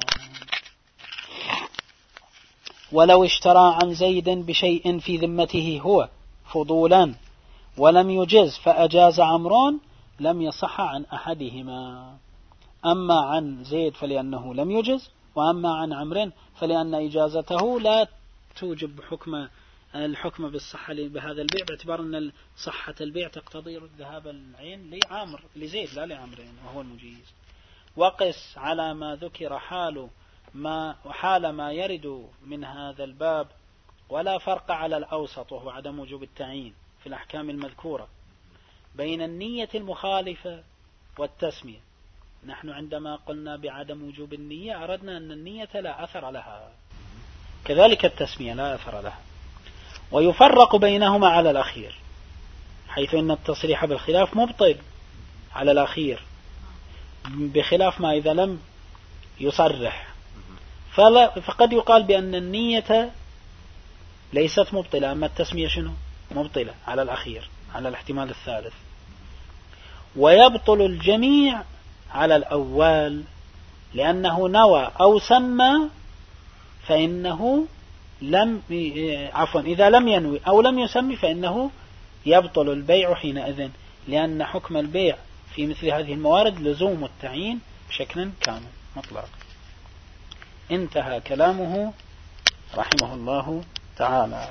A: ولو اشترى عن زيد بشيء في ذمته هو فضولا ولم يجز فأجاز عمرون لم يصح عن أحدهما، أما عن زيد فلأنه لم يجز، وأما عن عمرو فلأن إجازته لا توجب حكم الحكم بالصحة بهذا البيع، باعتبار أن صحة البيع تقتضي ذهاب العين لعامر لزيد لا لعمرين وهو المجيز. وقس على ما ذكر حال ما وحال ما يرد من هذا الباب، ولا فرق على الأوسط وهو عدم وجوب التعيين في الأحكام المذكورة بين النية المخالفة والتسمية. نحن عندما قلنا بعدم وجوب النية أردنا أن النية لا أثر لها، كذلك التسمية لا أثر لها. ويفرق بينهما على الأخير، حيث أن التصريح بالخلاف مبطل على الأخير، بخلاف ما إذا لم يصرح. فلا فقد يقال بأن النية ليست مبطلة، أما التسمية شنو مبطلة على الأخير، على الاحتمال الثالث. ويبطل الجميع على الأول، لأنه نوى أو سمى فإنه لم عفوا إذا لم ينوي أو لم يسمي فإنه يبطل البيع حينئذ، لأن حكم البيع في مثل هذه الموارد لزوم التعيين بشكل كامل مطلق. انتهى كلامه رحمه الله تعالى.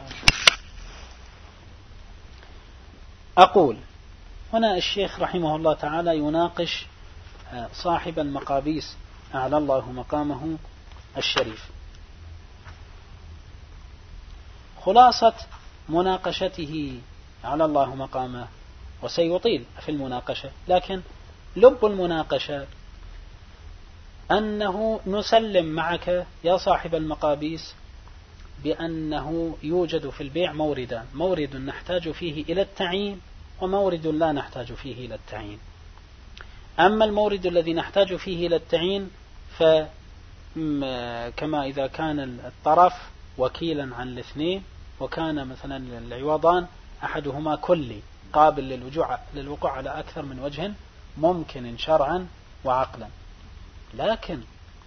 A: أقول هنا الشيخ رحمه الله تعالى يناقش صاحب المقابيس أعلى الله مقامه الشريف. خلاصة مناقشته على الله مقامه، وسيطيل في المناقشة، لكن لب المناقشة أنه نسلم معك يا صاحب المقابيس بأنه يوجد في البيع موردان: مورد نحتاج فيه إلى التعيين، ومورد لا نحتاج فيه إلى التعيين. أما المورد الذي نحتاج فيه إلى التعيين فكما إذا كان الطرف وكيلا عن الاثنين، وكان مثلا العوضان أحدهما كلي قابل للوقوع على أكثر من وجه ممكن شرعا وعقلا. لكن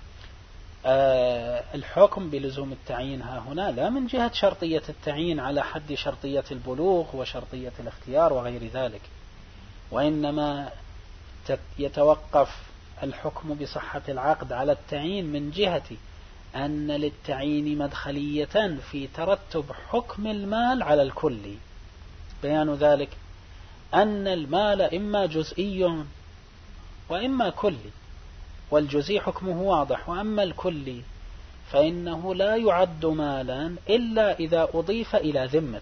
A: آه الحكم بلزوم التعيين ها هنا لا من جهة شرطية التعيين على حد شرطية البلوغ وشرطية الاختيار وغير ذلك، وإنما يتوقف الحكم بصحة العقد على التعيين من جهة أن للتعيين مدخلية في ترتب حكم المال على الكل. بيان ذلك أن المال إما جزئي وإما كلي، والجزئي حكمه واضح، وأما الكلي فإنه لا يعد مالا إلا إذا أضيف إلى ذمة،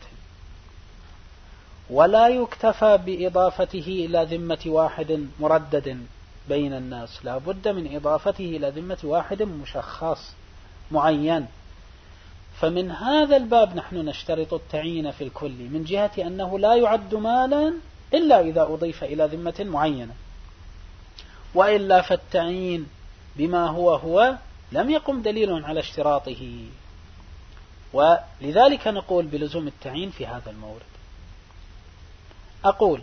A: ولا يكتفى بإضافته إلى ذمة واحد مردد بين الناس، لا بد من إضافته إلى ذمة واحد مشخص معين. فمن هذا الباب نحن نشترط التعيين في الكل من جهة أنه لا يعد مالا إلا إذا أضيف إلى ذمة معينة، وإلا فالتعيين بما هو هو لم يقم دليل على اشتراطه، ولذلك نقول بلزوم التعيين في هذا المورد. أقول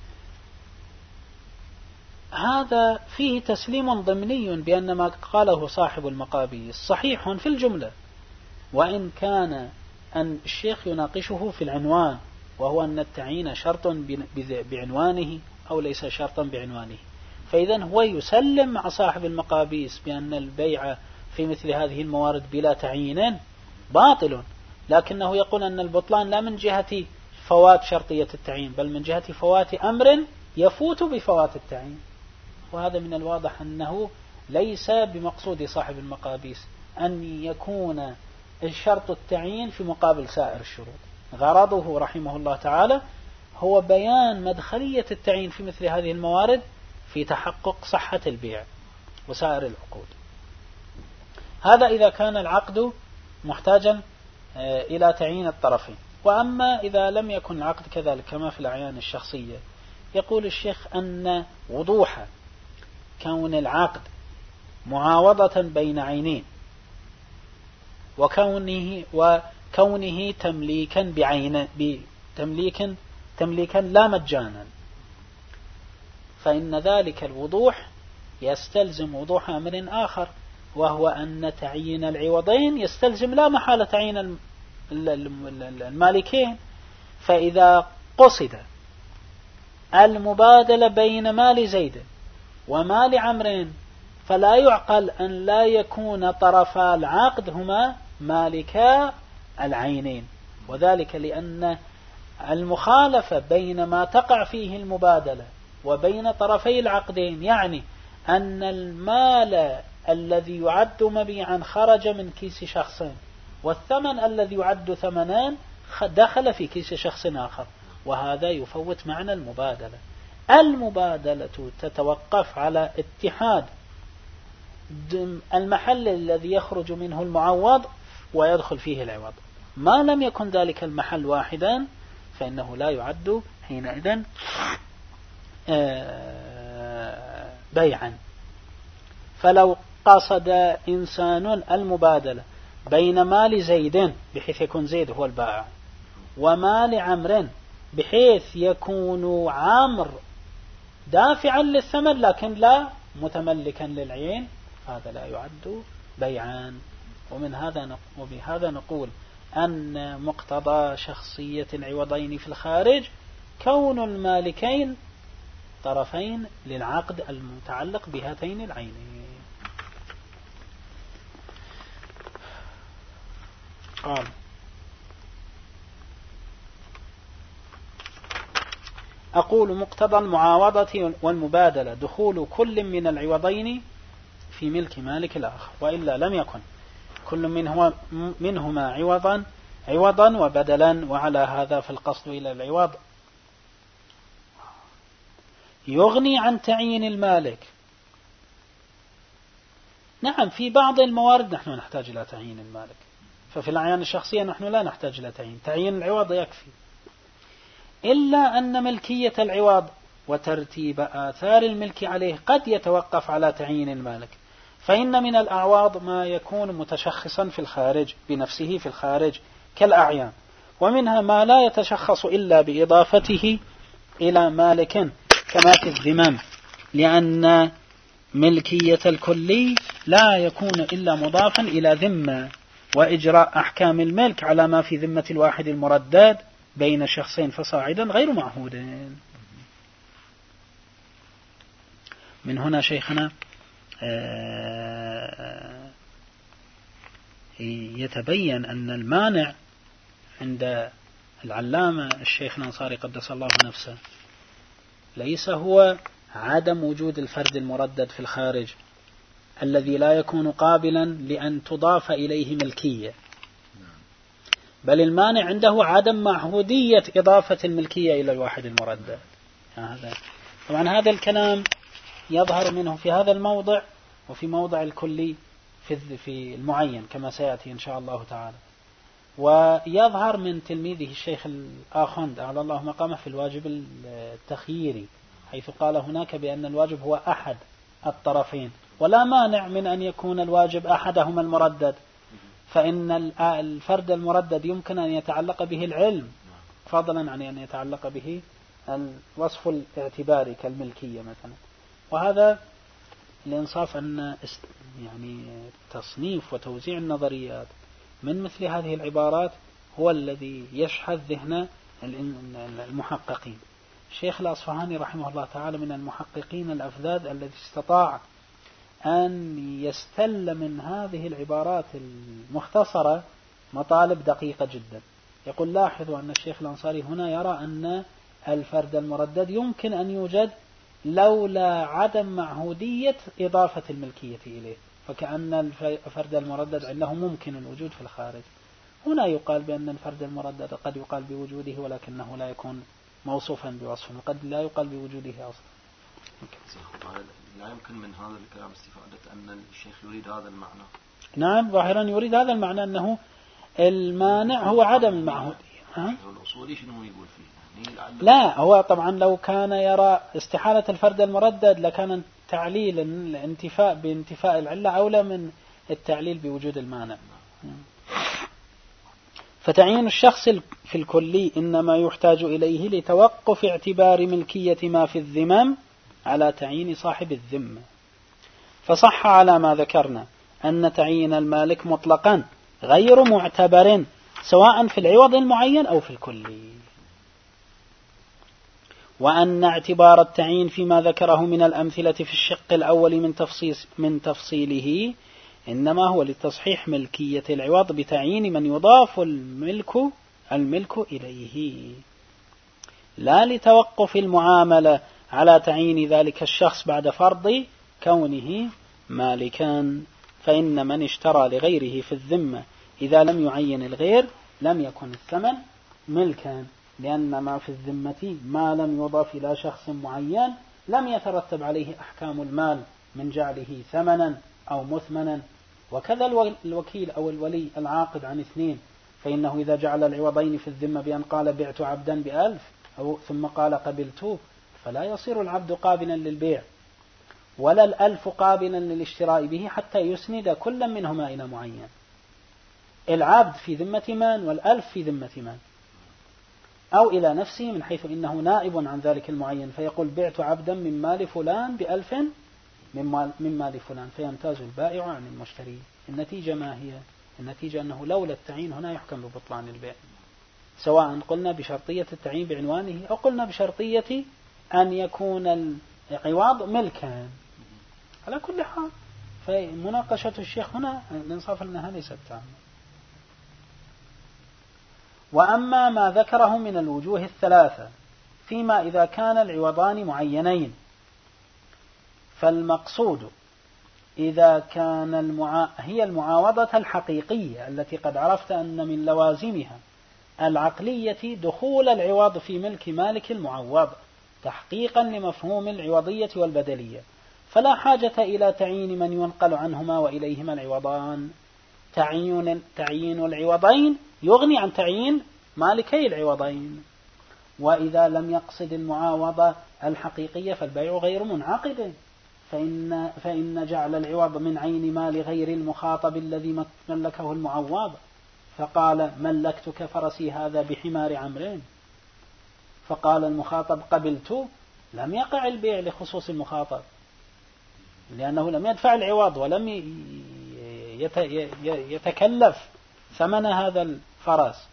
A: هذا فيه تسليم ضمني بأن ما قاله صاحب المقابيس صحيح في الجملة، وإن كان أن الشيخ يناقشه في العنوان، وهو أن التعيين شرط بعنوانه أو ليس شرطا بعنوانه. فإذا هو يسلم مع صاحب المقابيس بأن البيع في مثل هذه الموارد بلا تعيين باطل، لكنه يقول أن البطلان لا من جهة فوات شرطية التعيين، بل من جهة فوات أمر يفوت بفوات التعيين. وهذا من الواضح أنه ليس بمقصود صاحب المقابيس أن يكون الشرط التعيين في مقابل سائر الشروط. غرضه رحمه الله تعالى هو بيان مدخلية التعيين في مثل هذه الموارد في تحقق صحة البيع وسائر العقود. هذا إذا كان العقد محتاجا إلى تعيين الطرفين. وأما إذا لم يكن العقد كذلك كما في الأعيان الشخصية، يقول الشيخ أن وضوح كون العقد معاوضة بين عينين، وكونه وكونه تمليكا بعين بتمليك تمليكا لا مجانا، فإن ذلك الوضوح يستلزم وضوح أمر آخر، وهو أن تعيين العوضين يستلزم لا محالة تعيين المالكين. فإذا قصد المبادلة بين مال زيد ومال عمرو فلا يعقل أن لا يكون طرفا العقد هما مالكا العينين، وذلك لأن المخالفة بين ما تقع فيه المبادلة وبين طرفي العقدين يعني أن المال الذي يعد مبيعا خرج من كيس شخص، والثمن الذي يعد ثمنان دخل في كيس شخص آخر، وهذا يفوت معنى المبادلة. المبادلة تتوقف على اتحاد المحل الذي يخرج منه المعوض ويدخل فيه العوض. ما لم يكن ذلك المحل واحدا فإنه لا يعد حينئذ بيعا. فلو قصد إنسان المبادلة بين مال زيد بحيث يكون زيد هو البائع ومال عمرو بحيث يكون عمرو دافعا للثمن لكن لا متملكا للعين، هذا لا يعد بيعان. ومن هذا وبهذا نقول أن مقتضى شخصية العوضين في الخارج كون المالكين طرفين للعقد المتعلق بهاتين العينين. قال أقول مقتضى المعاوضة والمبادلة دخول كل من العوضين في ملك مالك الآخر، وإلا لم يكن كل منهما, منهما عوضا عوضا وبدلا. وعلى هذا فالقصد إلى العوض يغني عن تعيين المالك. نعم في بعض الموارد نحن نحتاج إلى تعيين المالك، ففي الأعيان الشخصية نحن لا نحتاج إلى تعيين، تعيين العوض يكفي. إلا أن ملكية العوض وترتيب آثار الملك عليه قد يتوقف على تعيين المالك، فإن من الأعواض ما يكون متشخصا في الخارج بنفسه في الخارج كالأعيان، ومنها ما لا يتشخص إلا بإضافته إلى مالك كما في الذمم، لأن ملكية الكلي لا يكون إلا مضافا إلى ذمة، وإجراء أحكام الملك على ما في ذمة الواحد المردد بين شخصين فصاعدا غير معهود. من هنا شيخنا يتبين أن المانع عند العلامة الشيخ الأنصاري قدس الله نفسه ليس هو عدم وجود الفرد المردد في الخارج الذي لا يكون قابلا لأن تضاف إليه ملكية، بل المانع عنده عدم معهودية إضافة الملكية إلى الواحد المردد. هذا طبعا هذا الكلام يظهر منه في هذا الموضع وفي موضع الكلي في في المعين كما سيأتي إن شاء الله تعالى، ويظهر من تلميذه الشيخ الآخوند أعلى الله مقامه في الواجب التخييري، حيث قال هناك بأن الواجب هو أحد الطرفين، ولا مانع من أن يكون الواجب أحدهما المردد، فإن الفرد المردد يمكن أن يتعلق به العلم فضلا عن أن يتعلق به الوصف الاعتباري كالملكية مثلا. وهذا الإنصاف أن يعني تصنيف وتوزيع النظريات من مثل هذه العبارات هو الذي يشحذ ذهن المحققين. الشيخ الأصفهاني رحمه الله تعالى من المحققين الأفذاذ الذي استطاع أن يستل من هذه العبارات المختصرة مطالب دقيقة جدا. يقول لاحظوا أن الشيخ الأنصاري هنا يرى أن الفرد المردد يمكن أن يوجد لولا عدم معهودية إضافة الملكية إليه، فكأن الفرد المردد عنده ممكن الوجود في الخارج. هنا يقال بأن الفرد المردد قد يقال بوجوده ولكنه لا يكون موصوفا بوصف، قد لا يقال بوجوده أصلا.
B: لا يمكن من هذا الكلام استفادة أن الشيخ يريد هذا المعنى.
A: نعم ظاهرا يريد هذا المعنى أنه المانع هو عدم المعهودية.
B: الأصولي شنو يقول فيه؟ يعني
A: لا هو طبعا لو كان يرى استحالة الفرد المردد لكان تعليل الانتفاء بانتفاء العلة أولى من التعليل بوجود المانع. فتعيين الشخص في الكلي إنما يحتاج إليه لتوقف اعتبار ملكية ما في الذمم على تعيين صاحب الذمة، فصح على ما ذكرنا أن تعيين المالك مطلقا غير معتبر سواء في العوض المعين أو في الكلي، وأن اعتبار التعيين فيما ذكره من الأمثلة في الشق الأول من تفصيل من تفصيله إنما هو لتصحيح ملكية العوض بتعيين من يضاف الملك الملك إليه، لا لتوقف المعاملة على تعيين ذلك الشخص بعد فرض كونه مالكان، فإن من اشترى لغيره في الذمة إذا لم يعين الغير لم يكن الثمن ملكا، لأن ما في الذمة ما لم يضاف إلى شخص معين لم يترتب عليه أحكام المال من جعله ثمنا أو مثمنا. وكذا الوكيل أو الولي العاقد عن اثنين، فإنه إذا جعل العوضين في الذمة بأن قال بعت عبدا بألف أو ثم قال قبلته، فلا يصير العبد قابلا للبيع ولا الألف قابلا للاشتراء به حتى يسند كل منهما إلى معين. العبد في ذمة من والألف في ذمة من، أو إلى نفسه من حيث إنه نائب عن ذلك المعين، فيقول بعت عبدا من مال فلان بألف من مال فلان، فيمتاز البائع عن المشتري. النتيجة ما هي؟ النتيجة أنه لولا التعيين هنا يحكم ببطلان البيع، سواء قلنا بشرطية التعيين بعنوانه أو قلنا بشرطية أن يكون العوض ملكا. على كل حال فمناقشة الشيخ هنا الانصاف أنها ليست تامة. وأما ما ذكره من الوجوه الثلاثة فيما إذا كان العوضان معينين، فالمقصود إذا كان المعا... هي المعاوضة الحقيقية التي قد عرفت أن من لوازمها العقلية دخول العوض في ملك مالك المعوض تحقيقا لمفهوم العوضية والبدلية، فلا حاجة إلى تعيين من ينقل عنهما وإليهما العوضان. تعيين, تعيين العوضين يغني عن تعيين مالكي العوضين. وإذا لم يقصد المعاوضة الحقيقية فالبيع غير منعقد، فإن, فإن جعل العوض من عين مال غير المخاطب الذي ملكه المعوض، فقال ملكتك فرسي هذا بحمار عمرين، فقال المخاطب قبلت، لم يقع البيع لخصوص المخاطب لأنه لم يدفع العوض ولم يتكلف ثمن هذا الفرس،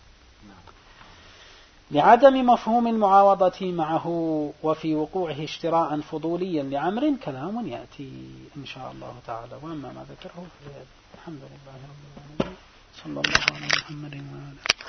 A: لعدم مفهوم المعاوضة معه. وفي وقوعه اشتراء فضوليا لعمر كلام يأتي إن شاء الله تعالى. وأما ما ذكره فالحمد لله رب العالمين، صلى الله على محمد وعلى